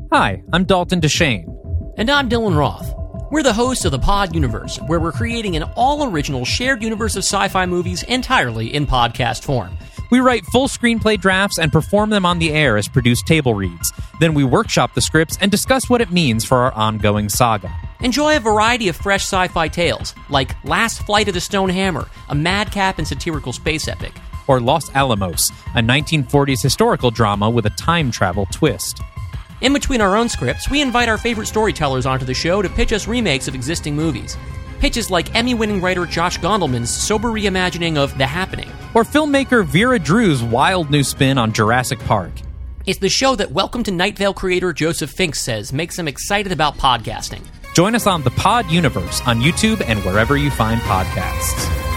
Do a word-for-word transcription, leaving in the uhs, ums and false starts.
Hi, I'm Dalton Deshane. And I'm Dylan Roth. We're the hosts of the Pod Universe, where we're creating an all-original shared universe of sci-fi movies entirely in podcast form. We write full screenplay drafts and perform them on the air as produced table reads. Then we workshop the scripts and discuss what it means for our ongoing saga. Enjoy a variety of fresh sci-fi tales, like Last Flight of the Stone Hammer, a madcap and satirical space epic. Or Los Alamos, a nineteen forties historical drama with a time travel twist. In between our own scripts, we invite our favorite storytellers onto the show to pitch us remakes of existing movies. Pitches like Emmy-winning writer Josh Gondelman's sober reimagining of The Happening. Or filmmaker Vera Drew's wild new spin on Jurassic Park. It's the show that Welcome to Night Vale creator Joseph Fink says makes him excited about podcasting. Join us on the Pod Universe on YouTube and wherever you find podcasts.